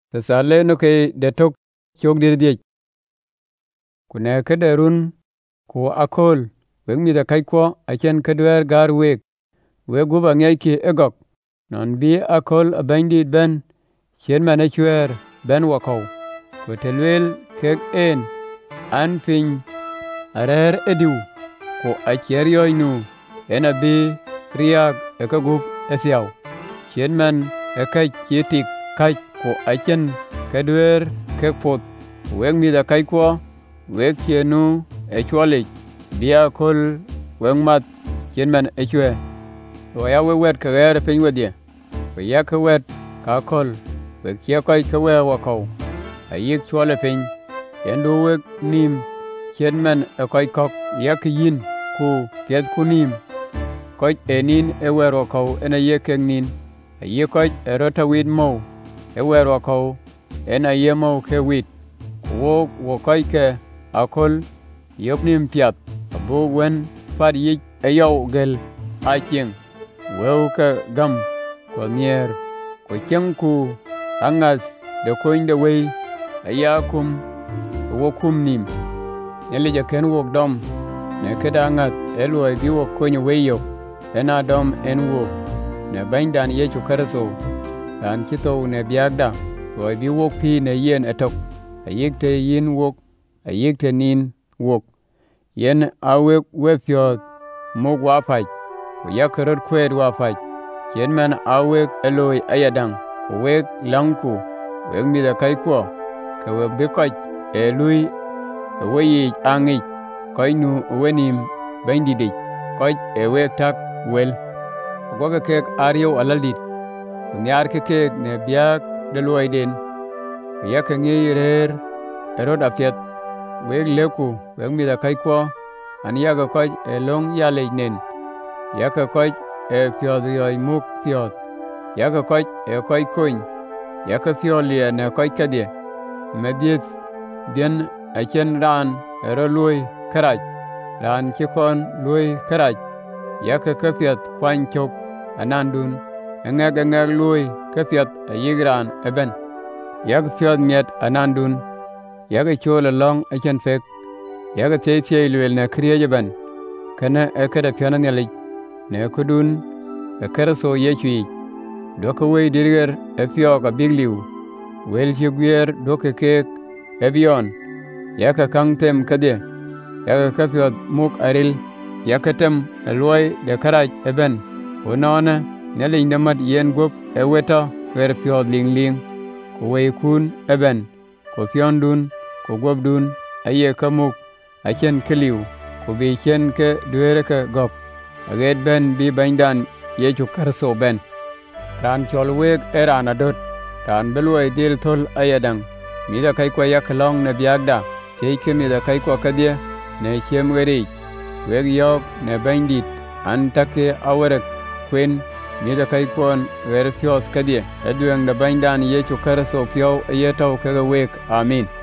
ta sale no ke de tok chok dir die kuna ke de run ko akol wek mi da kai ko a chen ke dwer gar wek we guba ngey ki egok non bi akol a bandi ben chen mane chwer ben wako ko telwel kek en an fin arer edu ko a cheryoinu ena bi riak ekagup esiaw chen man ekay chitik kai ko a chen ke dwer kek pot wek mi da kai ko wek chenu e chwali bi akol wek mat chen man e chwe wa ya we wet ka ger pin wedie wa ya ka wet ka kol we kia kai ka we wa ko a yik chwale pin endo we nim chen man e kai kok ya ka yin ku pet ku nim kai enin e we ro ko ena ye ken nin a ye kai e rota wid mo e we ro ko ena ye mo ke wid wo kai ke akol yop nim piat bu wen far yik e yo gel a chieng weu ka gam ko nier ko chengku angas de koin de wei ayakum wo kum nim nele ja ken wok dom ne kedangat eloi bi wo koin weyo ena dom en wo ne bandan ye chu karaso dan kito ne biagda wo bi wok pi ne yen etok ayik te yin wok ayik te nin wok yen awe wefyo mok wa pai ko yakarot kwed wa pai chen man awek eloi ayadang ko wek langku wek mi da kai ko ka we be ko elui we yi angi ko nu wenim bandi de ko e wek tak wel ko ka kek aryo alalit nyar ke kek ne biak de loi den yak ngi rer erod afiat wek leku wek mi da kai ko an yaga ko elong yale nen yaka koch e fiod yoy muk fiod yaka koch e koy kuny yaka fiolia ne koch kadie medit den achen ran ero lui karaj ran chikon lui karaj yaka kafiat kwan chok anandun engag lui kafiat ayigran eben yaka fiod miet anandun yaka chola long achen fek yaka tete luel ne kriye ben kana ekada fiona ne ne kudun e karaso yechui doka wey dirger e fio ka bigliu wel chigwer doka kek e bion yaka kangtem kade yaka kafiot muk aril yaka tem loy de karaj eben onona nele indamat yen gop e weta wer fio ling ko wey kun eben ko fiondun ko gobdun aye kamuk achen keliu ko bi chen ke duere ka gop aget ben bi bandan ye chu karso ben ran chol weg eran adot ran belwe dil thol ayadang mi da kai ko yak long ne biagda te ke mi da kai ko kadie ne chem weri weg yok ne bandit an take awrek kwen mi da kai kon wer fios kadie edueng da bandan ye chu karso pio ye taw ke weg amin